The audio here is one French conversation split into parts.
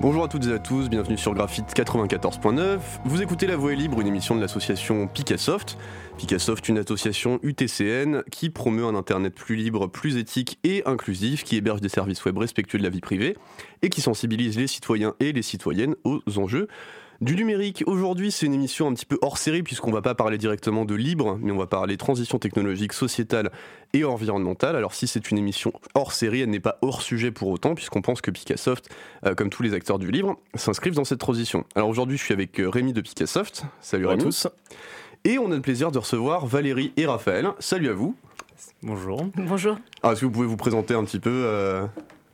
Bonjour à toutes et à tous, bienvenue sur Graphite 94.9. Vous écoutez La Voix est libre, une émission de l'association Picassoft. Picassoft, une association UTCN qui promeut un internet plus libre, plus éthique et inclusif, qui héberge des services web respectueux de la vie privée et qui sensibilise les citoyens et les citoyennes aux enjeux du numérique. Aujourd'hui, c'est une émission un petit peu hors série puisqu'on va pas parler directement de libre, mais on va parler transition technologique, sociétale et environnementale. Alors si c'est une émission hors série, elle n'est pas hors sujet pour autant puisqu'on pense que Picassoft, comme tous les acteurs du libre, s'inscrivent dans cette transition. Alors aujourd'hui, je suis avec Rémi de Picassoft. Salut Rémi. Bonjour à tous. Et on a le plaisir de recevoir Valérie et Raphaël. Salut à vous. Bonjour. Bonjour. Alors, est-ce que vous pouvez vous présenter un petit peu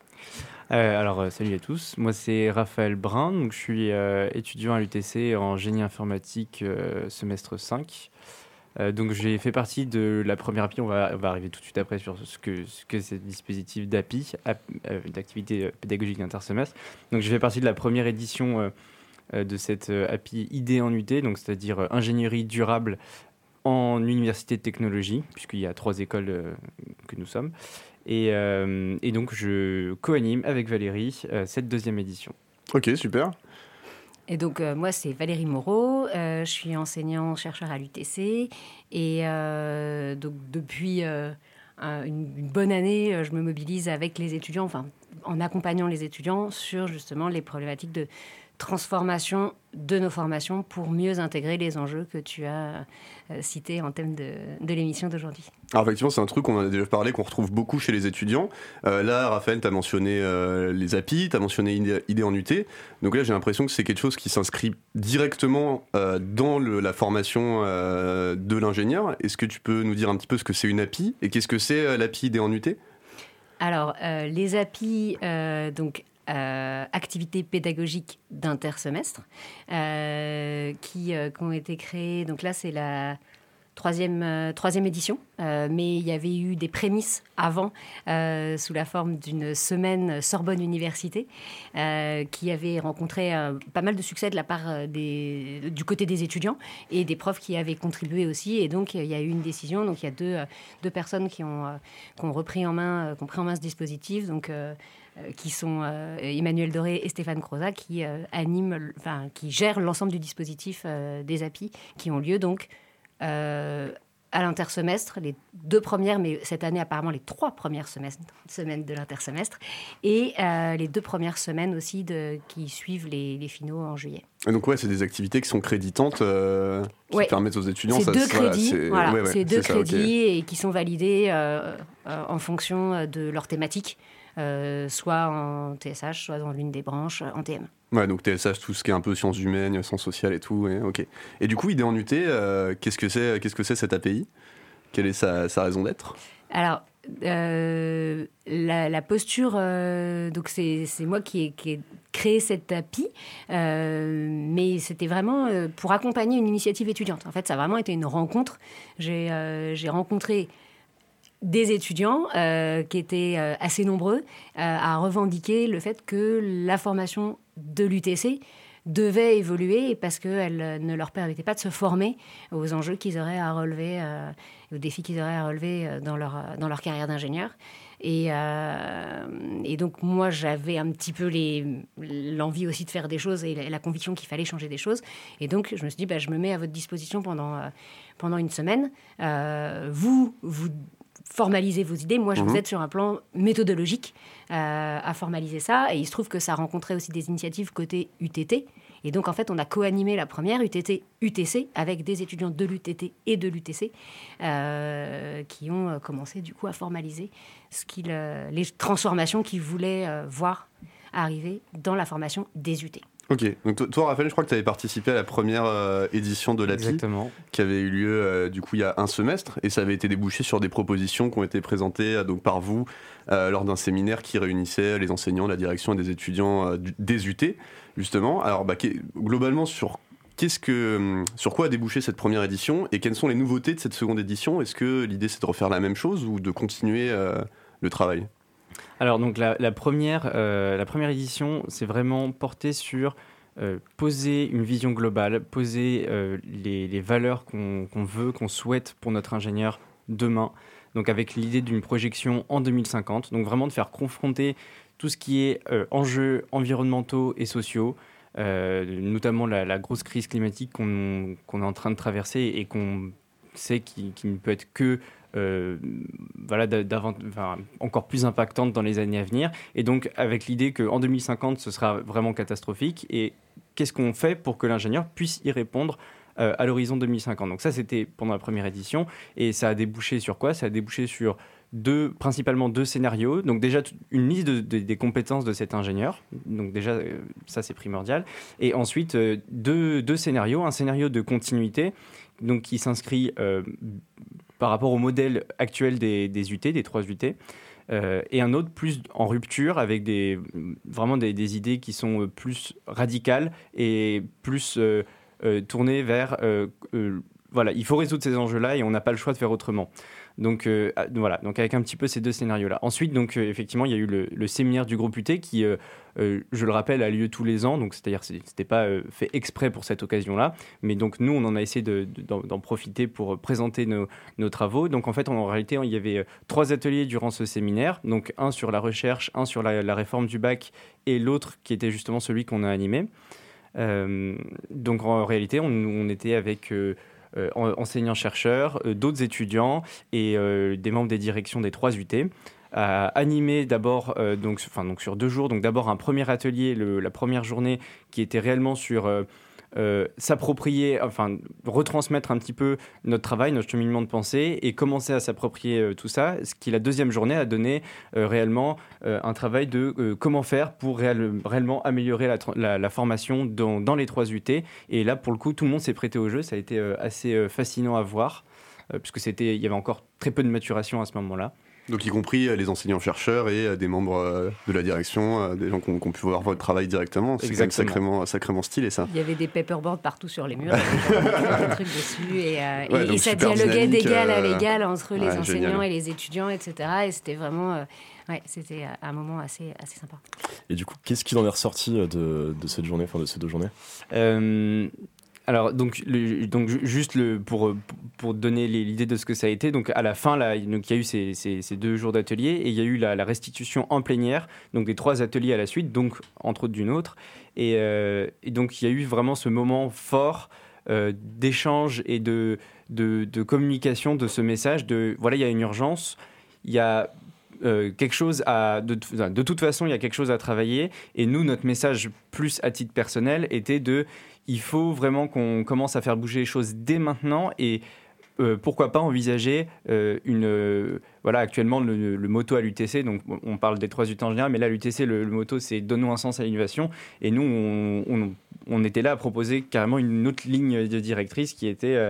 Salut à tous. Moi, c'est Raphaël Brun. Donc, je suis étudiant à l'UTC en génie informatique semestre 5. Donc, j'ai fait partie de la première API. On va arriver tout de suite après sur ce que c'est le dispositif d'API, d'activité pédagogique intersemestre. Donc, j'ai fait partie de la première édition de cette API idée en UT, donc c'est-à-dire ingénierie durable en université de technologie, puisqu'il y a 3 écoles que nous sommes. Et donc, je co-anime avec Valérie cette 2e édition. Ok, super. Et donc, moi, c'est Valérie Moreau. Je suis enseignant-chercheur à l'UTC. Et donc, depuis une bonne année, je me mobilise avec les étudiants, enfin, en accompagnant les étudiants sur, justement, les problématiques de transformation de nos formations pour mieux intégrer les enjeux que tu as cités en thème de l'émission d'aujourd'hui. Alors effectivement, c'est un truc qu'on en a déjà parlé, qu'on retrouve beaucoup chez les étudiants. Là, Raphaël, tu as mentionné les API, tu as mentionné idée en UT. Donc là, j'ai l'impression que c'est quelque chose qui s'inscrit directement dans la formation de l'ingénieur. Est-ce que tu peux nous dire un petit peu ce que c'est une API et qu'est-ce que c'est l'API idée en UT ? Alors, les API, activités pédagogiques d'intersemestre qui ont été créées. Donc là, c'est la troisième édition, mais il y avait eu des prémices avant sous la forme d'une semaine Sorbonne Université qui avait rencontré pas mal de succès de la part du côté des étudiants et des profs qui avaient contribué aussi. Et donc, il y a eu une décision. Donc, il y a deux personnes qui ont pris en main ce dispositif. Donc, qui sont Emmanuel Doré et Stéphane Croza, qui gèrent l'ensemble du dispositif des API, qui ont lieu donc à l'intersemestre, les 2 premières, mais cette année apparemment les 3 premières semaines de l'intersemestre, et les 2 premières semaines aussi qui suivent les finaux en juillet. Et donc c'est des activités qui sont créditantes, qui permettent aux étudiants... C'est 2 crédits, c'est 2 crédits okay. Et qui sont validés en fonction de leur thématique. Soit en TSH, soit dans l'une des branches en TM. Ouais, donc TSH, tout ce qui est un peu sciences humaines, sciences sociales et tout. Ok. Et du coup, idée en UT, qu'est-ce que c'est cette API ? Quelle est sa raison d'être ? Alors, la posture, donc c'est moi qui ai créé cette API, mais c'était vraiment pour accompagner une initiative étudiante. En fait, ça a vraiment été une rencontre. J'ai rencontré des étudiants qui étaient assez nombreux à revendiquer le fait que la formation de l'UTC devait évoluer parce qu'elle ne leur permettait pas de se former aux enjeux qu'ils auraient à relever, aux défis qu'ils auraient à relever dans leur carrière d'ingénieur. Et donc, moi, j'avais un petit peu l'envie aussi de faire des choses et la conviction qu'il fallait changer des choses. Et donc, je me suis dit, je me mets à votre disposition pendant une semaine. Vous formaliser vos idées. Moi, je vous aide sur un plan méthodologique à formaliser ça. Et il se trouve que ça rencontrait aussi des initiatives côté UTT. Et donc, en fait, on a co-animé la première UTT-UTC avec des étudiants de l'UTT et de l'UTC qui ont commencé, du coup, à formaliser les transformations qu'ils voulaient voir arriver dans la formation des UT. Ok, donc toi Raphaël, je crois que tu avais participé à la première édition de l'API. Exactement. Qui avait eu lieu du coup il y a un semestre, et ça avait été débouché sur des propositions qui ont été présentées donc par vous lors d'un séminaire qui réunissait les enseignants, la direction et des étudiants des UT justement. Alors globalement sur quoi a débouché cette première édition et quelles sont les nouveautés de cette seconde édition ? Est-ce que l'idée c'est de refaire la même chose ou de continuer le travail ? Alors donc la première édition, c'est vraiment porté sur poser une vision globale, poser les valeurs qu'on souhaite pour notre ingénieur demain, donc avec l'idée d'une projection en 2050, donc vraiment de faire confronter tout ce qui est enjeux environnementaux et sociaux, notamment la grosse crise climatique qu'on est en train de traverser et qu'on sait qui ne peut être que encore plus impactante dans les années à venir. Et donc, avec l'idée qu'en 2050, ce sera vraiment catastrophique. Et qu'est-ce qu'on fait pour que l'ingénieur puisse y répondre à l'horizon 2050 ? Donc ça, c'était pendant la première édition. Et ça a débouché sur quoi ? Ça a débouché sur principalement deux scénarios. Donc déjà, une liste des compétences de cet ingénieur. Donc déjà, ça, c'est primordial. Et ensuite, deux scénarios. Un scénario de continuité, donc qui s'inscrit par rapport au modèle actuel des UT, des 3 UT, et un autre plus en rupture avec vraiment des idées qui sont plus radicales et plus tournées vers voilà, il faut résoudre ces enjeux-là et on n'a pas le choix de faire autrement. Donc voilà, donc avec un petit peu ces deux scénarios-là. Ensuite, donc effectivement, il y a eu le séminaire du groupe UT qui, je le rappelle, a lieu tous les ans. Donc c'est-à-dire, c'était pas fait exprès pour cette occasion-là, mais donc nous, on en a essayé d'en profiter pour présenter nos travaux. Donc en fait, en réalité, il y avait 3 ateliers durant ce séminaire. Donc un sur la recherche, un sur la réforme du bac, et l'autre qui était justement celui qu'on a animé. Donc en réalité, on était avec enseignants-chercheurs, d'autres étudiants et des membres des directions des 3 UT, animé d'abord donc sur 2 jours. Donc d'abord un premier atelier, la première journée qui était réellement sur s'approprier, retransmettre un petit peu notre travail, notre cheminement de pensée et commencer à s'approprier tout ça, ce qui la deuxième journée a donné réellement un travail de comment faire pour réellement améliorer la formation dans les 3 UT. Et là, pour le coup, tout le monde s'est prêté au jeu. Ça a été assez fascinant à voir, puisque il y avait encore très peu de maturation à ce moment-là. Donc y compris les enseignants-chercheurs et des membres de la direction, des gens qui ont pu voir votre travail directement. C'est quand même sacrément stylé, ça. Il y avait des paperboards partout sur les murs, des trucs dessus, et ça dialoguait d'égal à l'égal entre les enseignants et les étudiants, etc. Et c'était vraiment... c'était un moment assez sympa. Et du coup, qu'est-ce qu'il en est ressorti de cette journée, de ces 2 journées ? Alors, juste pour donner l'idée de ce que ça a été, donc à la fin, là, donc, il y a eu ces 2 jours d'atelier et il y a eu la restitution en plénière, donc des 3 ateliers à la suite, donc entre autres d'une autre. Et donc, il y a eu vraiment ce moment fort d'échange et de communication de ce message de voilà, il y a une urgence, il y a quelque chose de toute façon, il y a quelque chose à travailler. Et nous, notre message plus à titre personnel était il faut vraiment qu'on commence à faire bouger les choses dès maintenant et pourquoi pas envisager actuellement le motto à l'UTC, donc on parle des 3 UT en général, mais là l'UTC, le motto c'est « Donnons un sens à l'innovation » et nous on était là à proposer carrément une autre ligne de directrice qui était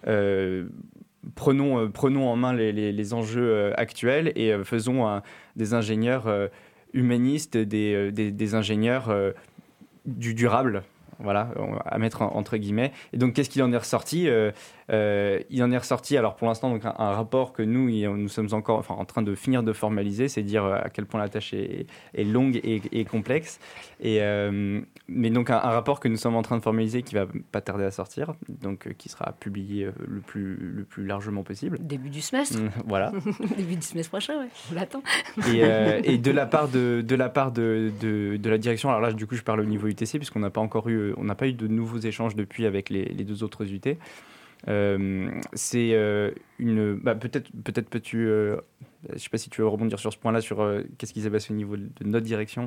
prenons en main les enjeux actuels et faisons des ingénieurs humanistes, des ingénieurs du durable. Voilà, à mettre entre guillemets. Et donc, qu'est-ce qu'il en est ressorti ? Il en est ressorti, alors pour l'instant, donc, un rapport que nous sommes encore en train de finir de formaliser, c'est dire à quel point la tâche est longue et complexe. Mais donc, un rapport que nous sommes en train de formaliser qui va pas tarder à sortir, donc qui sera publié le plus largement possible. Début du semestre. Voilà. Début du semestre prochain, ouais. On l'attend. Et de la part de la direction, alors là, du coup, je parle au niveau UTC, puisqu'on n'a pas encore on n'a pas eu de nouveaux échanges depuis avec les 2 autres UT. C'est peut-être peux-tu je sais pas si tu veux rebondir sur ce point-là, sur qu'est-ce qui s'est passé au niveau de notre direction.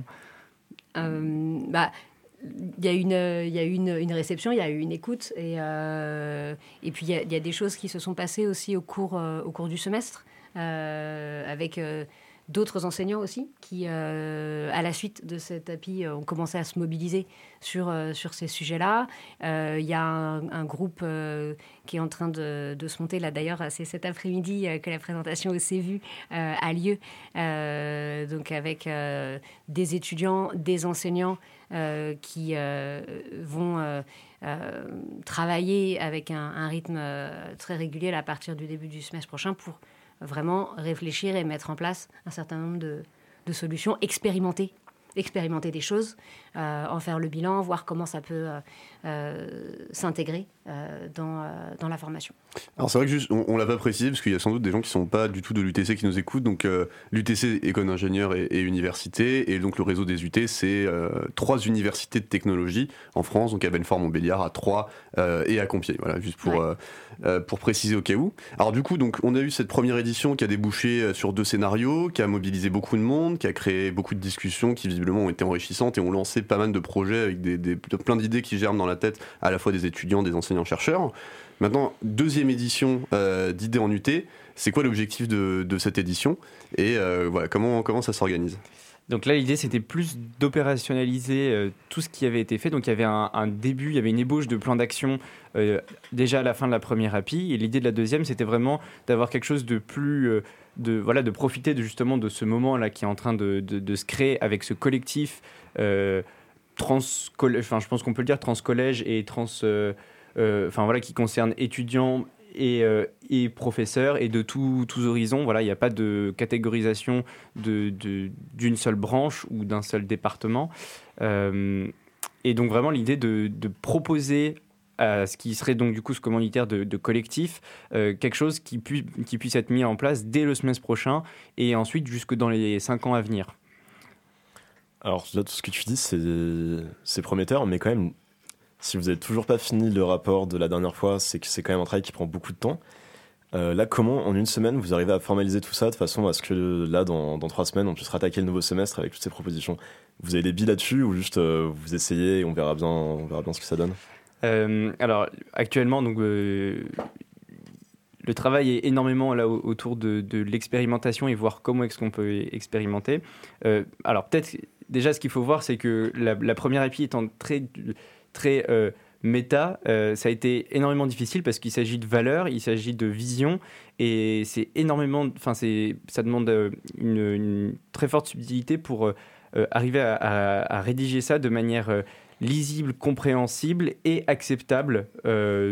Il y a eu une réception, il y a eu une écoute et puis il y a des choses qui se sont passées aussi au cours du semestre avec d'autres enseignants aussi qui, à la suite de cet API, ont commencé à se mobiliser sur ces sujets-là. Il y a un groupe qui est en train de se monter. Là, d'ailleurs, c'est cet après-midi que la présentation au CVU a lieu. Donc, avec des étudiants, des enseignants qui vont travailler avec un rythme très régulier là, à partir du début du semestre prochain pour vraiment réfléchir et mettre en place un certain nombre de solutions expérimentées expérimenter des choses, en faire le bilan, voir comment ça peut s'intégrer dans la formation. Alors c'est vrai que juste, on l'a pas précisé parce qu'il y a sans doute des gens qui sont pas du tout de l'UTC qui nous écoutent. Donc l'UTC, école d'ingénieur et université, et donc le réseau des UT, c'est 3 universités de technologie en France, donc à Belfort-Montbéliard, à Troyes et à Compiègne. Voilà, juste pour préciser au cas où. Alors du coup, donc on a eu cette première édition qui a débouché sur 2 scénarios, qui a mobilisé beaucoup de monde, qui a créé beaucoup de discussions qui visiblement ont été enrichissantes et ont lancé pas mal de projets avec plein d'idées qui germent dans la tête à la fois des étudiants, des enseignants-chercheurs. Maintenant, 2e édition d'idées en UT, c'est quoi l'objectif de cette édition et voilà, comment ça s'organise ? Donc là, l'idée, c'était plus d'opérationnaliser tout ce qui avait été fait. Donc il y avait un début, il y avait une ébauche de plan d'action déjà à la fin de la première API. Et l'idée de la deuxième, c'était vraiment d'avoir quelque chose de plus... de profiter justement de ce moment-là qui est en train de se créer avec ce collectif je pense qu'on peut le dire transcollège et qui concerne étudiants et professeurs et de tous horizons. Voilà, il n'y a pas de catégorisation d'une seule branche ou d'un seul département. Et donc vraiment l'idée de proposer à ce qui serait donc du coup ce commanditaire de collectif, quelque chose qui puisse être mis en place dès le semestre prochain et ensuite jusque dans les 5 ans à venir. Alors là, tout ce que tu dis, c'est prometteur, mais quand même, si vous n'avez toujours pas fini le rapport de la dernière fois, c'est que c'est quand même un travail qui prend beaucoup de temps. Là, comment, en une semaine, vous arrivez à formaliser tout ça de façon à ce que là, dans 3 semaines, on puisse rattaquer le nouveau semestre avec toutes ces propositions ? Vous avez des billes là-dessus ou juste vous essayez et on verra bien ce que ça donne ? Alors, actuellement, donc, le travail est énormément là autour de l'expérimentation et voir comment est-ce qu'on peut expérimenter. Alors, peut-être, déjà, ce qu'il faut voir, c'est que la première API étant très méta, ça a été énormément difficile parce qu'il s'agit de valeurs, il s'agit de vision et c'est énormément, ça demande une très forte subtilité pour arriver à rédiger ça de manière lisible, compréhensible et acceptable. Et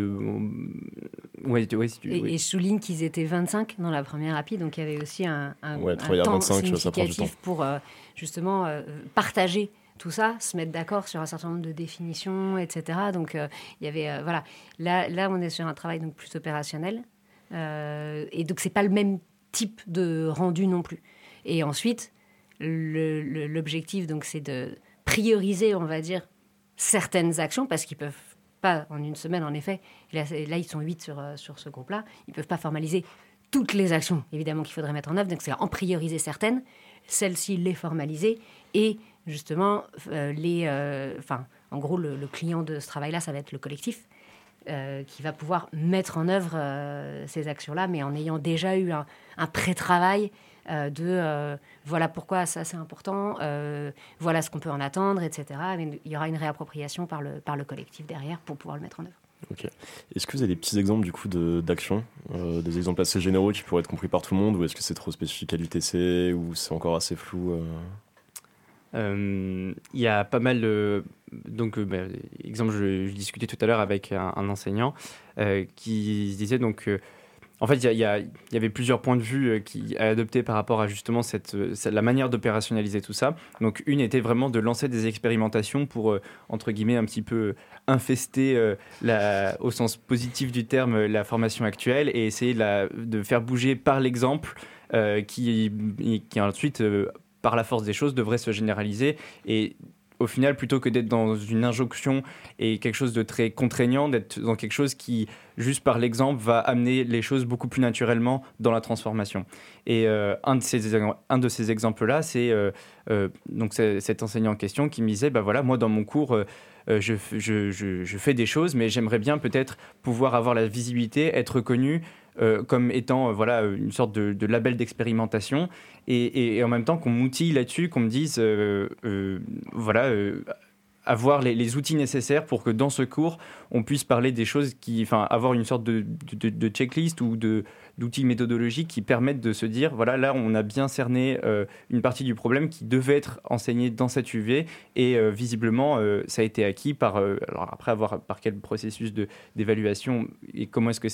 je souligne qu'ils étaient 25 dans la première API, donc il y avait aussi un temps 25, significatif pour justement partager tout ça, se mettre d'accord sur un certain nombre de définitions, etc. Donc, il y avait... Là, on est sur un travail donc, plus opérationnel. Et donc, ce n'est pas le même type de rendu non plus. Et ensuite, l'objectif, donc, c'est de prioriser, on va dire, certaines actions, parce qu'ils ne peuvent pas, en une semaine, en effet, là ils sont 8 sur ce groupe-là, ils ne peuvent pas formaliser toutes les actions, évidemment, qu'il faudrait mettre en œuvre. Donc, c'est en prioriser certaines, celles-ci, les formaliser et... Justement, en gros, le client de ce travail-là, ça va être le collectif qui va pouvoir mettre en œuvre ces actions-là, mais en ayant déjà eu un pré-travail voilà pourquoi ça c'est important, voilà ce qu'on peut en attendre, etc. Mais il y aura une réappropriation par le collectif derrière pour pouvoir le mettre en œuvre. Ok. Est-ce que vous avez des petits exemples du coup d'actions, des exemples assez généraux qui pourraient être compris par tout le monde, ou est-ce que c'est trop spécifique à l'UTC, ou c'est encore assez flou Il y a pas mal de... Donc, exemple, je discutais tout à l'heure avec un enseignant qui se disait donc... en fait, il y avait plusieurs points de vue à adopter par rapport à justement la manière d'opérationnaliser tout ça. Donc, une était vraiment de lancer des expérimentations pour, entre guillemets, un petit peu infester, au sens positif du terme, la formation actuelle et essayer de faire bouger par l'exemple qui ensuite... par la force des choses, devrait se généraliser. Et au final, plutôt que d'être dans une injonction et quelque chose de très contraignant, d'être dans quelque chose qui, juste par l'exemple, va amener les choses beaucoup plus naturellement dans la transformation. Et un de ces exemples-là, c'est donc cet enseignant en question qui me disait, voilà, moi, dans mon cours, je fais des choses, mais j'aimerais bien peut-être pouvoir avoir la visibilité, être reconnu comme étant une sorte de label d'expérimentation et en même temps qu'on m'outille là-dessus, qu'on me dise avoir les outils nécessaires pour que dans ce cours on puisse parler des choses avoir une sorte de checklist ou d'outils méthodologiques qui permettent de se dire voilà, là on a bien cerné une partie du problème qui devait être enseignée dans cette UV et visiblement ça a été acquis par alors après avoir par quel processus d'évaluation et comment est-ce que c'est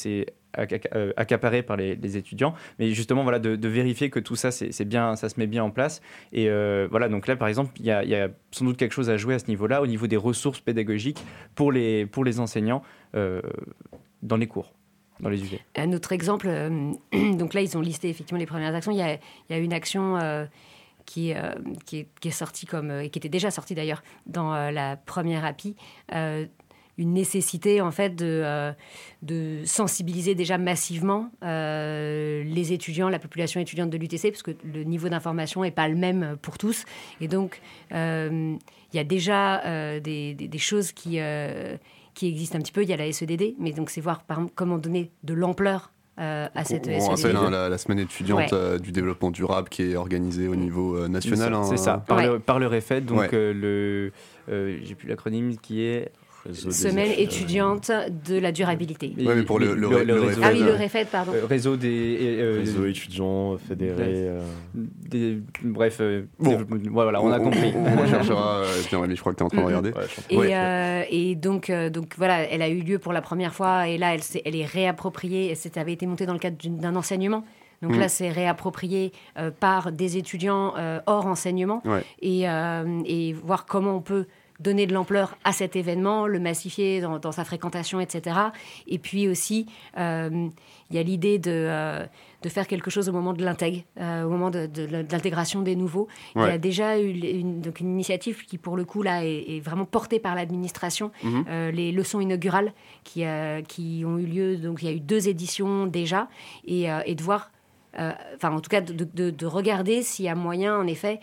accaparé par les étudiants, mais justement voilà, de vérifier que tout ça, c'est bien, ça se met bien en place. Et voilà, donc là, par exemple, il y a sans doute quelque chose à jouer à ce niveau-là, au niveau des ressources pédagogiques pour les enseignants dans les cours. Dans les UV. Un autre exemple, donc là, ils ont listé effectivement les premières actions. Il y a une action qui est sortie et qui était déjà sortie d'ailleurs dans la première API, une nécessité en fait de sensibiliser déjà massivement les étudiants, la population étudiante de l'UTC, parce que le niveau d'information n'est pas le même pour tous. Et donc, il y a déjà des choses qui existe un petit peu. Il y a la SEDD, mais donc c'est voir par exemple, comment donner de l'ampleur à cette SEDD. On rappelle la semaine étudiante du développement durable qui est organisée au niveau national. C'est ça, par le REFED, donc j'ai plus l'acronyme qui est... Semaine étudiante de la durabilité. Oui, mais pour le réseau. Ah oui, le REFED, pardon. Réseau des... réseau étudiants fédérés. Bref, voilà, on a compris. On cherchera, je crois que tu es en train de regarder. Et donc voilà, elle a eu lieu pour la première fois, et là, elle est réappropriée, ça avait été monté dans le cadre d'un enseignement. Donc là, c'est réapproprié par des étudiants hors enseignement, et voir comment on peut donner de l'ampleur à cet événement, le massifier dans sa fréquentation, etc. Et puis aussi, il y a l'idée de faire quelque chose au moment de l'intègre, au moment de l'intégration des nouveaux. Il y a déjà eu une initiative qui, pour le coup, là, est vraiment portée par l'administration. Les leçons inaugurales qui ont eu lieu, donc il y a eu 2 éditions déjà, et de voir... en tout cas, de regarder s'il y a moyen, en effet,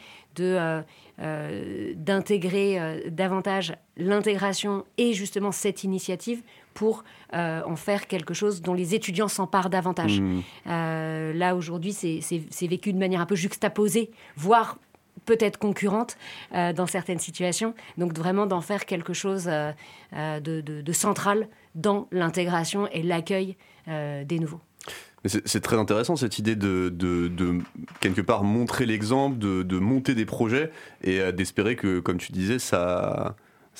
d'intégrer davantage l'intégration et justement cette initiative pour en faire quelque chose dont les étudiants s'emparent davantage. Là, aujourd'hui, c'est vécu de manière un peu juxtaposée, voire peut-être concurrente dans certaines situations. Donc, vraiment d'en faire quelque chose de central dans l'intégration et l'accueil des nouveaux. Mais c'est très intéressant cette idée de quelque part montrer l'exemple, de monter des projets et d'espérer que, comme tu disais, ça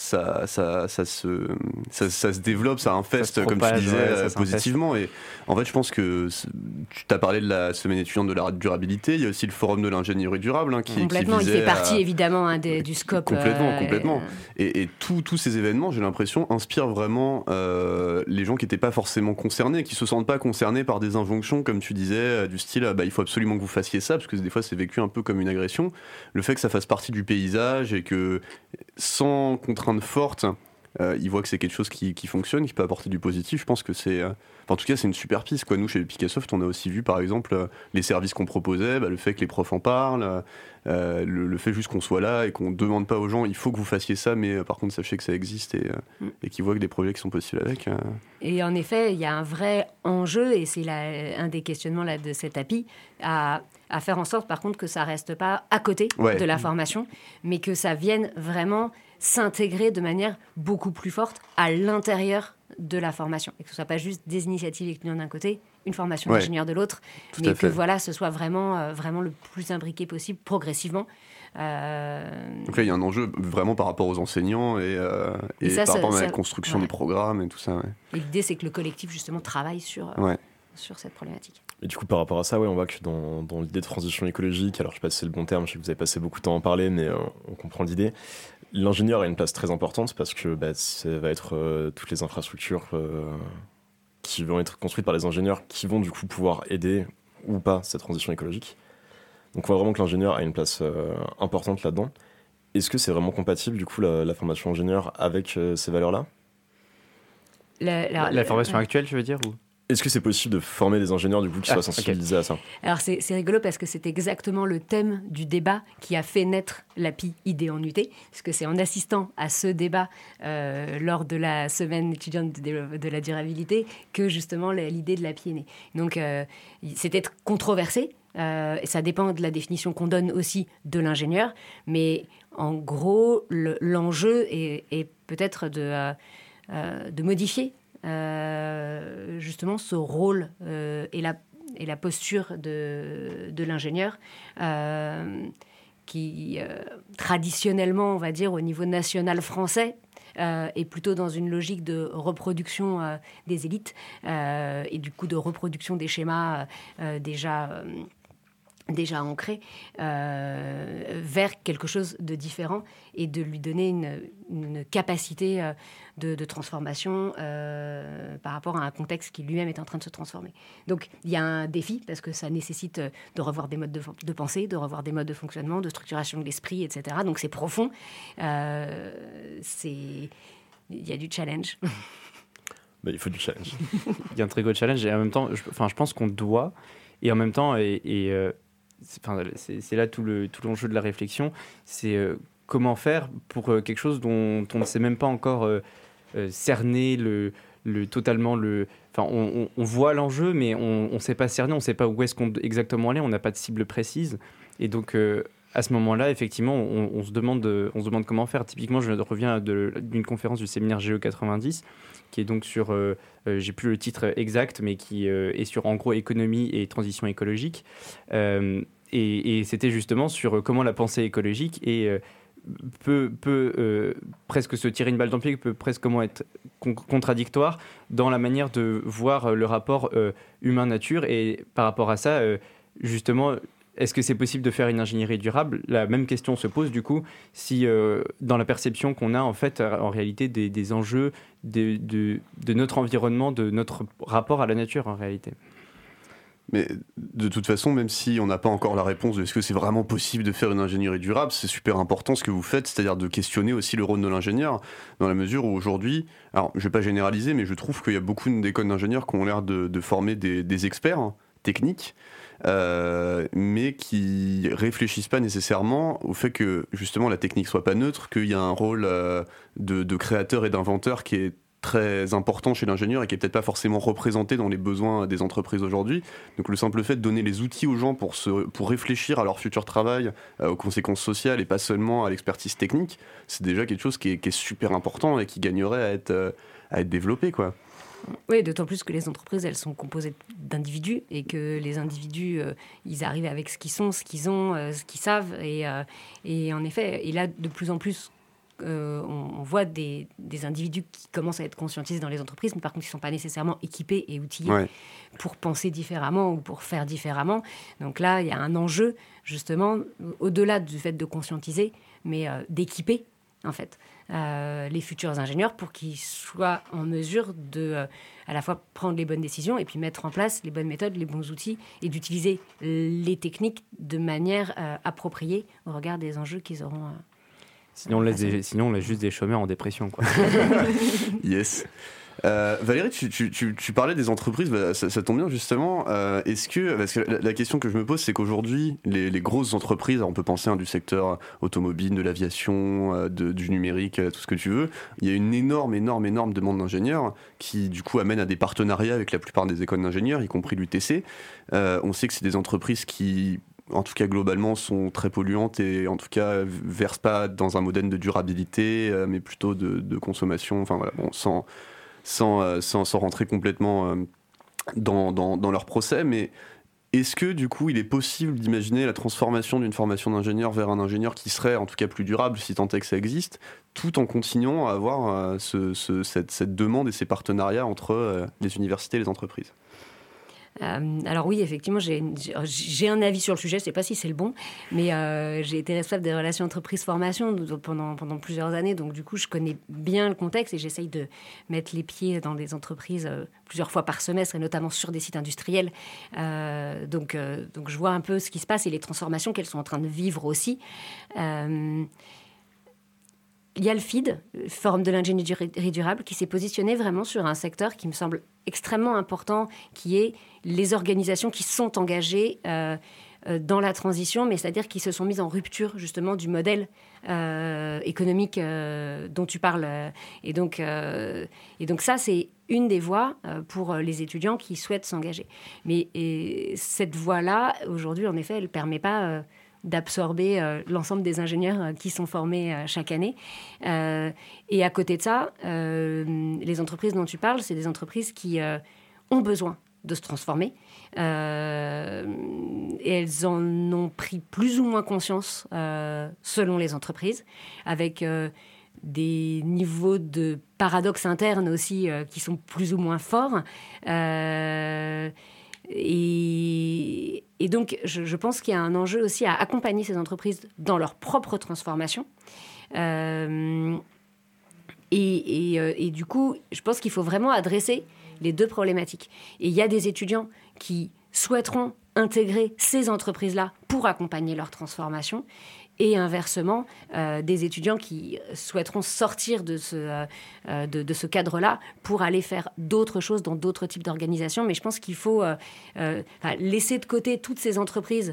se développe, ça infeste, comme tu disais, positivement. Et en fait, je pense que tu t'as parlé de la semaine étudiante de la durabilité. Il y a aussi le forum de l'ingénierie durable qui complètement. Il fait partie évidemment du scope. Complètement. Et tous ces événements, j'ai l'impression, inspirent vraiment les gens qui n'étaient pas forcément concernés, qui se sentent pas concernés par des injonctions, comme tu disais, du style il faut absolument que vous fassiez ça, parce que des fois c'est vécu un peu comme une agression. Le fait que ça fasse partie du paysage et que sans contrainte forte, ils voient que c'est quelque chose qui fonctionne, qui peut apporter du positif. Je pense que en tout cas, c'est une super piste, quoi. Nous, chez Picassoft, on a aussi vu, par exemple, les services qu'on proposait, le fait que les profs en parlent, le fait juste qu'on soit là et qu'on ne demande pas aux gens, il faut que vous fassiez ça, mais par contre, sachez que ça existe et qu'ils voient que des projets qui sont possibles avec. Et en effet, il y a un vrai enjeu, et c'est un des questionnements là, de cette API, à faire en sorte, par contre, que ça ne reste pas à côté de la formation, mais que ça vienne vraiment s'intégrer de manière beaucoup plus forte à l'intérieur de la formation, et que ce ne soit pas juste des initiatives étudiantes d'un côté, une formation d'ingénieur de l'autre, mais que ce soit vraiment le plus imbriqué possible, progressivement. Donc là, il y a un enjeu vraiment par rapport aux enseignants et par rapport à la construction des programmes et tout ça. Et l'idée, c'est que le collectif, justement, travaille sur cette problématique. Et du coup, par rapport à ça, on voit que dans l'idée de transition écologique, alors je ne sais pas si c'est le bon terme, je sais que vous avez passé beaucoup de temps à en parler, mais on comprend l'idée. L'ingénieur a une place très importante parce que ça va être toutes les infrastructures qui vont être construites par les ingénieurs qui vont du coup pouvoir aider ou pas cette transition écologique. Donc on voit vraiment que l'ingénieur a une place importante là-dedans. Est-ce que c'est vraiment compatible du coup la formation ingénieur avec ces valeurs-là ? La formation actuelle, je veux dire ou... Est-ce que c'est possible de former des ingénieurs du coup qui soient sensibilisés à ça ? Alors c'est rigolo parce que c'est exactement le thème du débat qui a fait naître l'API ID en UT, puisque c'est en assistant à ce débat lors de la semaine étudiante de la durabilité que justement l'idée de l'API est née. Donc c'était controversé, et ça dépend de la définition qu'on donne aussi de l'ingénieur, mais en gros l'enjeu est peut-être de modifier justement ce rôle et la posture de l'ingénieur qui traditionnellement, on va dire, au niveau national français, est plutôt dans une logique de reproduction des élites et du coup de reproduction des schémas déjà ancré, vers quelque chose de différent et de lui donner une capacité de transformation par rapport à un contexte qui lui-même est en train de se transformer. Donc il y a un défi parce que ça nécessite de revoir des modes de pensée, de revoir des modes de fonctionnement, de structuration de l'esprit, etc. Donc c'est profond. Il y a du challenge. Il faut du challenge. Il y a un très gros challenge et en même temps, je pense qu'on doit, et en même temps, c'est là tout l'enjeu de la réflexion, c'est comment faire pour quelque chose dont on ne sait même pas encore cerner totalement on voit l'enjeu, mais on ne sait pas cerner, on ne sait pas où est-ce qu'on exactement aller, on n'a pas de cible précise. Et donc, à ce moment-là, effectivement, on se demande comment faire. Typiquement, je reviens d'une conférence du séminaire Géo 90, qui est donc sur, j'ai plus le titre exact, mais qui est sur, en gros, économie et transition écologique. Et c'était justement sur comment la pensée écologique peut presque se tirer une balle dans le pied, peut presque comment être contradictoire dans la manière de voir le rapport humain-nature. Et par rapport à ça, justement, est-ce que c'est possible de faire une ingénierie durable ? La même question se pose du coup si dans la perception qu'on a en fait en réalité des enjeux de notre environnement, de notre rapport à la nature en réalité. Mais de toute façon, même si on n'a pas encore la réponse de est-ce que c'est vraiment possible de faire une ingénierie durable, c'est super important ce que vous faites, c'est-à-dire de questionner aussi le rôle de l'ingénieur, dans la mesure où aujourd'hui, alors je ne vais pas généraliser, mais je trouve qu'il y a beaucoup d'écoles d'ingénieurs qui ont l'air de former des experts techniques, mais qui réfléchissent pas nécessairement au fait que justement la technique soit pas neutre, qu'il y a un rôle de créateur et d'inventeur qui est très important chez l'ingénieur et qui est peut-être pas forcément représenté dans les besoins des entreprises aujourd'hui. Donc le simple fait de donner les outils aux gens pour réfléchir à leur futur travail, aux conséquences sociales et pas seulement à l'expertise technique, c'est déjà quelque chose qui est super important et qui gagnerait à être développé, quoi. Oui, d'autant plus que les entreprises, elles sont composées d'individus et que les individus, ils arrivent avec ce qu'ils sont, ce qu'ils ont, ce qu'ils savent. Et en effet, et là, de plus en plus, on voit des individus qui commencent à être conscientisés dans les entreprises, mais par contre, ils ne sont pas nécessairement équipés et outillés pour penser différemment ou pour faire différemment. Donc là, il y a un enjeu, justement, au-delà du fait de conscientiser, mais d'équiper, en fait, les futurs ingénieurs pour qu'ils soient en mesure de à la fois prendre les bonnes décisions et puis mettre en place les bonnes méthodes, les bons outils et d'utiliser les techniques de manière appropriée au regard des enjeux qu'ils auront. Sinon, on laisse juste des chômeurs en dépression, quoi. Yes. Valérie, tu parlais des entreprises, ça tombe bien justement. Parce que la question que je me pose, c'est qu'aujourd'hui, les grosses entreprises, on peut penser du secteur automobile, de l'aviation, du numérique, tout ce que tu veux, il y a une énorme demande d'ingénieurs qui du coup amène à des partenariats avec la plupart des écoles d'ingénieurs, y compris l'UTC. On sait que c'est des entreprises qui, en tout cas globalement, sont très polluantes et en tout cas versent pas dans un modèle de durabilité, mais plutôt de consommation. Enfin voilà, bon, sans rentrer complètement dans leur procès, mais est-ce que du coup il est possible d'imaginer la transformation d'une formation d'ingénieur vers un ingénieur qui serait en tout cas plus durable, si tant est que ça existe, tout en continuant à avoir cette demande et ces partenariats entre les universités et les entreprises? Alors oui, effectivement, j'ai un avis sur le sujet, je ne sais pas si c'est le bon, mais j'ai été responsable des relations entreprises-formation pendant plusieurs années, donc du coup, je connais bien le contexte et j'essaye de mettre les pieds dans des entreprises plusieurs fois par semestre, et notamment sur des sites industriels. Donc je vois un peu ce qui se passe et les transformations qu'elles sont en train de vivre aussi. Il y a le FID, Forum de l'ingénierie durable, qui s'est positionné vraiment sur un secteur qui me semble extrêmement important, qui est les organisations qui sont engagées dans la transition, mais c'est-à-dire qui se sont mises en rupture justement du modèle économique dont tu parles. Et donc ça, c'est une des voies pour les étudiants qui souhaitent s'engager. Mais cette voie-là, aujourd'hui, en effet, elle ne permet pas d'absorber l'ensemble des ingénieurs qui sont formés chaque année. Et à côté de ça, les entreprises dont tu parles, c'est des entreprises qui ont besoin de se transformer. Et elles en ont pris plus ou moins conscience selon les entreprises, avec des niveaux de paradoxes internes aussi qui sont plus ou moins forts. Et donc, je pense qu'il y a un enjeu aussi à accompagner ces entreprises dans leur propre transformation. Et du coup, je pense qu'il faut vraiment adresser les deux problématiques. Et il y a des étudiants qui souhaiteront intégrer ces entreprises-là pour accompagner leur transformation. Et inversement, des étudiants qui souhaiteront sortir de ce cadre-là pour aller faire d'autres choses dans d'autres types d'organisations. Mais je pense qu'il faut laisser de côté toutes ces entreprises.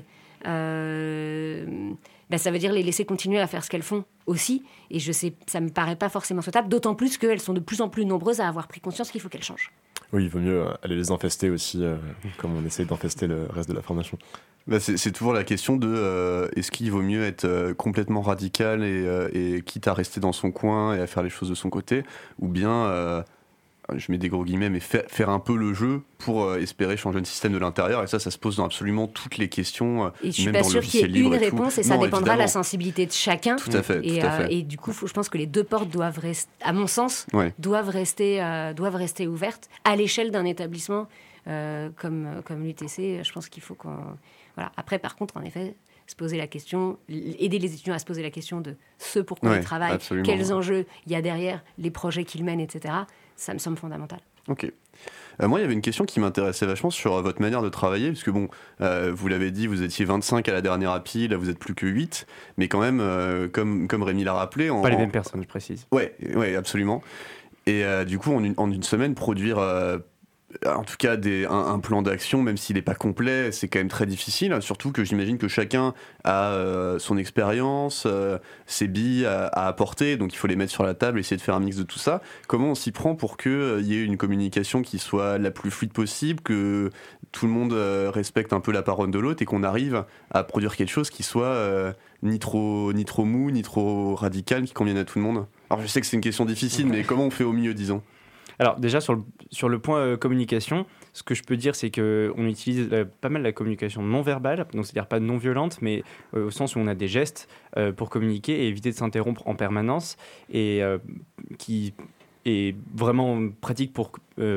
Ça veut dire les laisser continuer à faire ce qu'elles font aussi. Et ça ne me paraît pas forcément souhaitable, d'autant plus qu'elles sont de plus en plus nombreuses à avoir pris conscience qu'il faut qu'elles changent. Oui, il vaut mieux aller les infester aussi, comme on essaie d'infester le reste de la formation. C'est toujours la question de est-ce qu'il vaut mieux être complètement radical et quitte à rester dans son coin et à faire les choses de son côté, ou bien, je mets des gros guillemets, mais faire un peu le jeu pour espérer changer le système de l'intérieur. Et ça se pose dans absolument toutes les questions. Et je suis pas sûre qu'il y ait une réponse, et ça dépendra de la sensibilité de chacun. Tout à fait. Et du coup, je pense que les deux portes doivent rester, à mon sens, doivent rester ouvertes à l'échelle d'un établissement comme l'UTC. Je pense qu'il faut qu'on... Voilà. Après, par contre, en effet, se poser la question, aider les étudiants à se poser la question de ce pourquoi ils travaillent, absolument. Quels enjeux il y a derrière, les projets qu'ils mènent, etc. Ça me semble fondamental. Ok. Moi, il y avait une question qui m'intéressait vachement sur votre manière de travailler, puisque bon, vous l'avez dit, vous étiez 25 à la dernière API, là vous êtes plus que 8, mais quand même, comme Rémi l'a rappelé... Pas les mêmes personnes, je précise. Ouais, absolument. Et du coup, en une semaine, produire... en tout cas, un plan d'action, même s'il n'est pas complet, c'est quand même très difficile. Surtout que j'imagine que chacun a son expérience, ses billes à apporter, donc il faut les mettre sur la table, essayer de faire un mix de tout ça. Comment on s'y prend pour qu'il y ait une communication qui soit la plus fluide possible, que tout le monde respecte un peu la parole de l'autre et qu'on arrive à produire quelque chose qui soit ni trop mou, ni trop radical, qui convienne à tout le monde? Alors je sais que c'est une question difficile, mais comment on fait au mieux, disons? Alors déjà sur le point communication, ce que je peux dire c'est qu'on utilise pas mal la communication non verbale, donc c'est-à-dire pas non violente, mais au sens où on a des gestes pour communiquer et éviter de s'interrompre en permanence, et qui est vraiment pratique pour,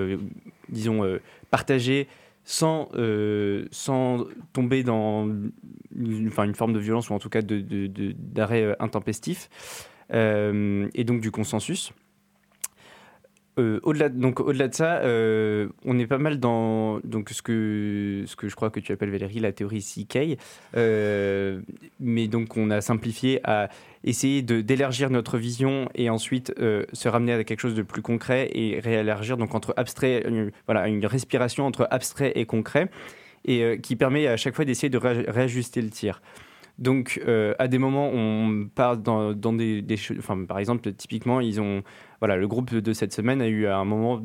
partager sans tomber dans une forme de violence, ou en tout cas d'arrêt intempestif, et donc du consensus. Au-delà de ça, on est pas mal dans ce que je crois que tu appelles, Valérie, la théorie CK, mais donc on a simplifié à essayer d'élargir notre vision et ensuite se ramener à quelque chose de plus concret et réélargir donc entre abstrait, une respiration entre abstrait et concret, et qui permet à chaque fois d'essayer de réajuster le tir. Donc, à des moments, on part dans des choses... Enfin, par exemple, typiquement, le groupe de cette semaine a eu à un moment...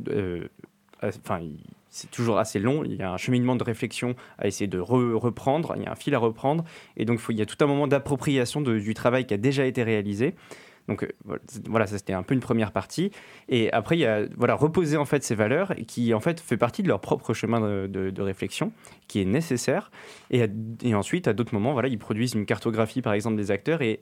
c'est toujours assez long. Il y a un cheminement de réflexion à essayer de reprendre. Il y a un fil à reprendre. Et donc, il y a tout un moment d'appropriation du travail qui a déjà été réalisé. Donc ça c'était un peu une première partie, et après il y a reposer en fait ces valeurs, et qui en fait fait partie de leur propre chemin de réflexion qui est nécessaire, et ensuite à d'autres moments ils produisent une cartographie par exemple des acteurs, et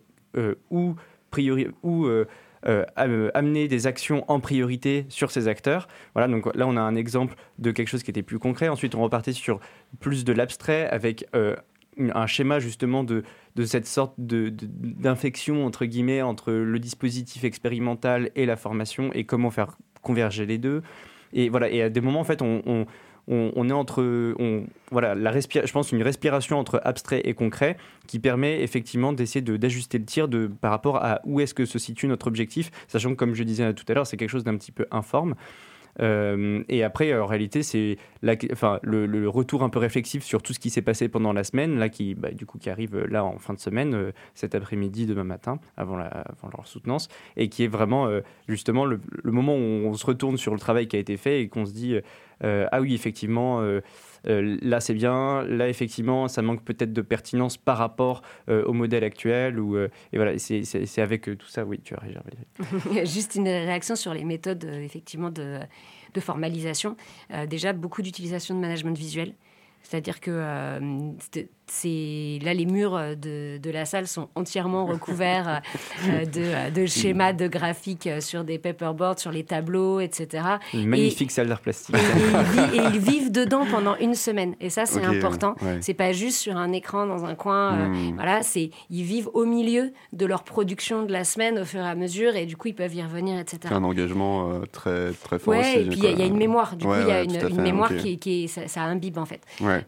amener des actions en priorité sur ces acteurs. Donc là on a un exemple de quelque chose qui était plus concret. Ensuite on repartait sur plus de l'abstrait avec un schéma justement de cette sorte d'infection entre guillemets entre le dispositif expérimental et la formation, et comment faire converger les deux. Et à des moments en fait on est entre je pense une respiration entre abstrait et concret qui permet effectivement d'essayer d'ajuster le tir par rapport à où est-ce que se situe notre objectif, sachant que, comme je disais tout à l'heure, c'est quelque chose d'un petit peu informe. Et après, en réalité, c'est le retour un peu réflexif sur tout ce qui s'est passé pendant la semaine, là, qui arrive là en fin de semaine, cet après-midi, demain matin, avant leur soutenance, et qui est vraiment justement le moment où on se retourne sur le travail qui a été fait et qu'on se dit ah oui, effectivement, là c'est bien, là effectivement ça manque peut-être de pertinence par rapport au modèle actuel, c'est avec tout ça. Oui, tu as réagi. Juste une réaction sur les méthodes effectivement de formalisation. Déjà beaucoup d'utilisation de management visuel. C'est-à-dire que là, les murs de la salle sont entièrement recouverts de schémas de graphiques sur des paperboards, sur les tableaux, etc. Une magnifique salle d'art plastique. Et ils vivent dedans pendant une semaine. Et ça, c'est important. Ouais. C'est pas juste sur un écran dans un coin. Voilà, ils vivent au milieu de leur production de la semaine au fur et à mesure. Et du coup, ils peuvent y revenir, etc. C'est un engagement très, très fort aussi. Ouais, et puis il y a une mémoire. Du coup, il y a une mémoire qui ça imbibe, en fait. Ouais.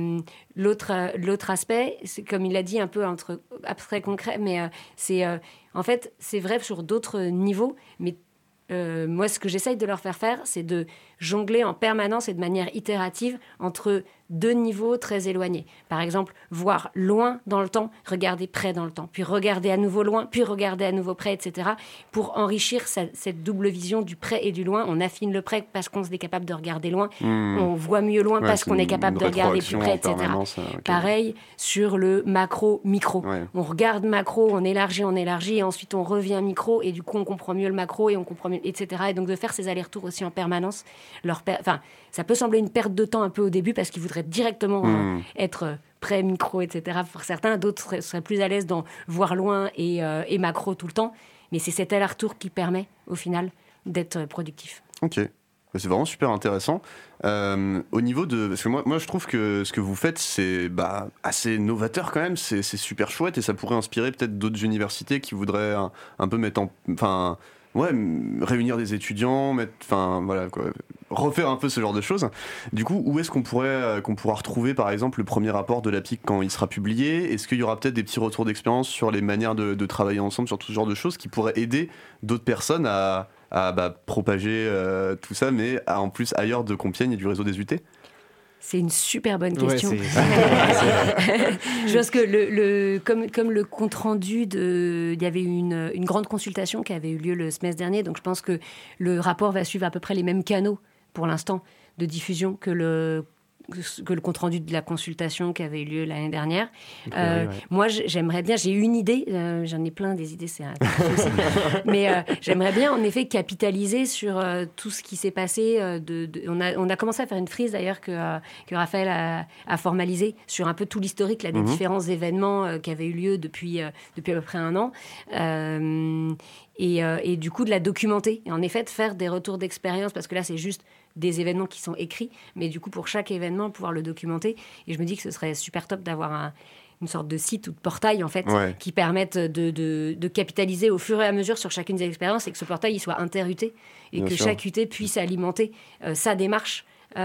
L'autre aspect, c'est comme il a dit, un peu entre abstrait concret, mais en fait, c'est vrai sur d'autres niveaux, mais moi, ce que j'essaye de leur faire faire, c'est de jongler en permanence et de manière itérative entre deux niveaux très éloignés. Par exemple, voir loin dans le temps, regarder près dans le temps, puis regarder à nouveau loin, puis regarder à nouveau près, etc. Pour enrichir cette double vision du près et du loin. On affine le près parce qu'on est capable de regarder loin. On voit mieux loin parce qu'on est capable de regarder plus près, etc. Pareil sur le macro-micro. Ouais. On regarde macro, on élargit, et ensuite on revient micro, et du coup on comprend mieux le macro, et on comprend mieux, etc. Et donc de faire ces allers-retours aussi en permanence, ça peut sembler une perte de temps un peu au début parce qu'ils voudraient directement être près, micro, etc. Pour certains, d'autres seraient plus à l'aise dans voir loin et macro tout le temps. Mais c'est cet aller-retour qui permet, au final, d'être productif. Ok. C'est vraiment super intéressant. Au niveau de... Parce que moi, je trouve que ce que vous faites, c'est assez novateur quand même. C'est super chouette et ça pourrait inspirer peut-être d'autres universités qui voudraient un peu mettre réunir des étudiants, refaire un peu ce genre de choses. Du coup, où est-ce qu'on pourra retrouver, par exemple, le premier rapport de la PIC quand il sera publié ? Est-ce qu'il y aura peut-être des petits retours d'expérience sur les manières de travailler ensemble, sur tout ce genre de choses qui pourraient aider d'autres personnes à propager tout ça, mais en plus ailleurs de Compiègne et du réseau des UT ? C'est une super bonne question. Ouais, je pense que comme le compte rendu il y avait une grande consultation qui avait eu lieu le semestre dernier, donc je pense que le rapport va suivre à peu près les mêmes canaux pour l'instant de diffusion que le compte rendu de la consultation qui avait eu lieu l'année dernière. Moi, j'aimerais bien, j'ai une idée, j'en ai plein des idées, c'est un aussi, mais j'aimerais bien en effet capitaliser sur tout ce qui s'est passé. On a commencé à faire une frise d'ailleurs que Raphaël a formalisé sur un peu tout l'historique des différents événements qui avaient eu lieu depuis à peu près un an. Et du coup de la documenter et en effet de faire des retours d'expérience, parce que là c'est juste des événements qui sont écrits, mais du coup pour chaque événement pouvoir le documenter. Et je me dis que ce serait super top d'avoir une sorte de site ou de portail en fait qui permettent de capitaliser au fur et à mesure sur chacune des expériences, et que ce portail il soit inter-UT et que chaque UT puisse alimenter sa démarche,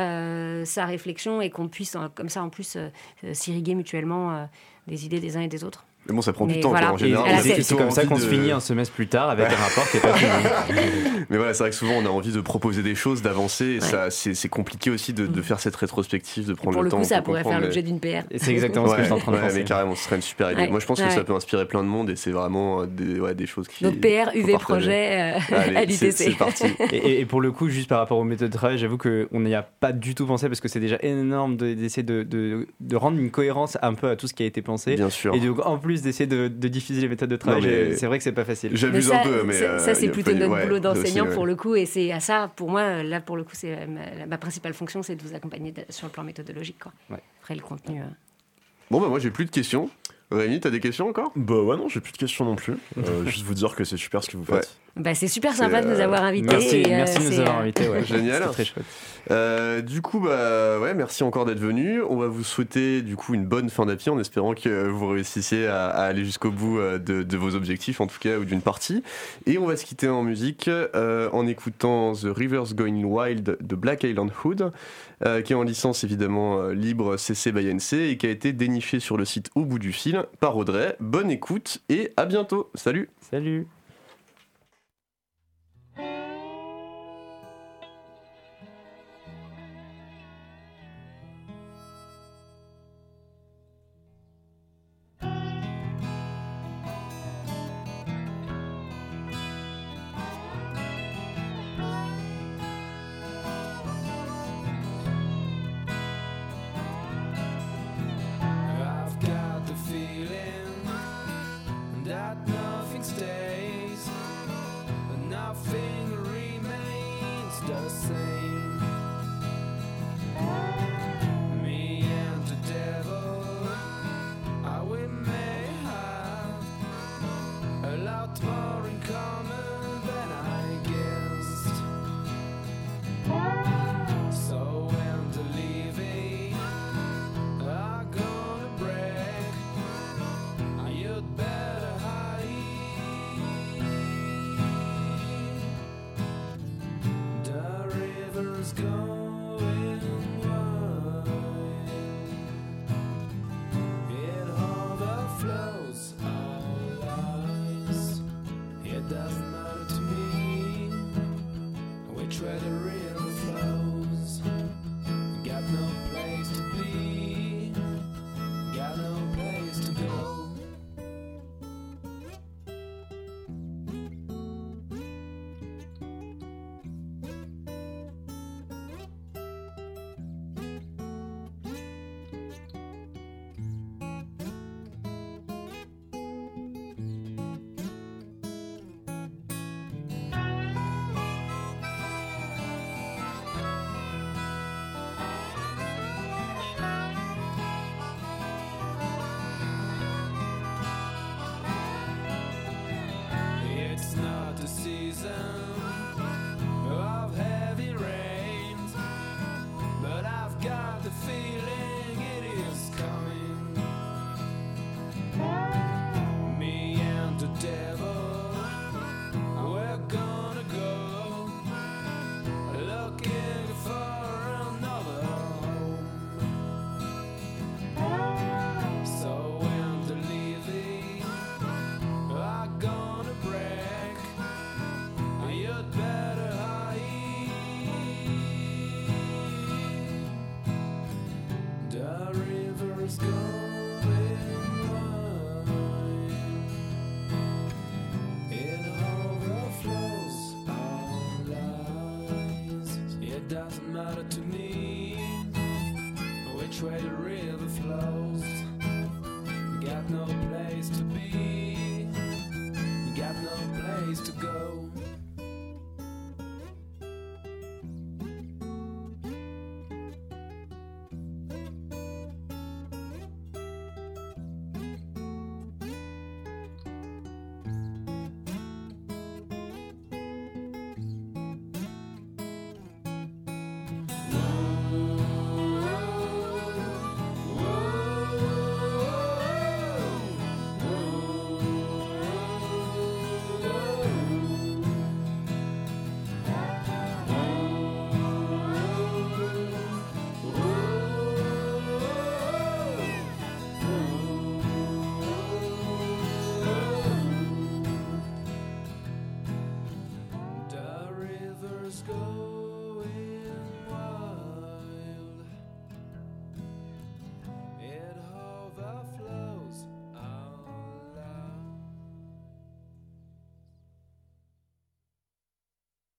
sa réflexion, et qu'on puisse comme ça en plus s'irriguer mutuellement des idées des uns et des autres. Mais bon, ça prend du temps, en général. C'est comme ça qu'on se finit un semestre plus tard avec un rapport qui n'est pas fini. Mais voilà, c'est vrai que souvent on a envie de proposer des choses, d'avancer, et ça, c'est compliqué aussi de faire cette rétrospective, de prendre le temps. Pour le coup, ça pourrait faire l'objet d'une PR. Et c'est exactement ce que je suis en train de penser. Mais carrément, ce serait une super idée. Moi, je pense que ça peut inspirer plein de monde, et c'est vraiment des choses qui... Donc PR, UV projet à l'UTC. C'est parti. Et pour le coup, juste par rapport aux méthodes de travail, j'avoue qu'on n'y a pas du tout pensé, parce que c'est déjà énorme d'essayer de rendre une cohérence un peu à tout ce qui a été pensé. Bien sûr. Et donc, en plus d'essayer de diffuser les méthodes de travail, c'est vrai que c'est pas facile. J'abuse un peu, mais ça c'est plutôt notre boulot d'enseignant pour le coup, et c'est à ça, pour moi, là pour le coup, c'est ma principale fonction, c'est de vous accompagner sur le plan méthodologique, quoi. Après le contenu. Bon moi j'ai plus de questions. Rémi, t'as des questions encore ? Non, j'ai plus de questions non plus. Juste vous dire que c'est super ce que vous faites. C'est super de nous avoir invités. Merci de nous avoir invités. Génial. C'est très chouette. Du coup, merci encore d'être venu. On va vous souhaiter du coup une bonne fin d'appli, en espérant que vous réussissiez à aller jusqu'au bout de vos objectifs, en tout cas, ou d'une partie. Et on va se quitter en musique en écoutant The River's Going Wild de Black Island Hood, qui est en licence évidemment libre CC by NC et qui a été déniché sur le site Au bout du fil par Audrey. Bonne écoute et à bientôt. Salut. Salut. That nothing stays. which way the river flows.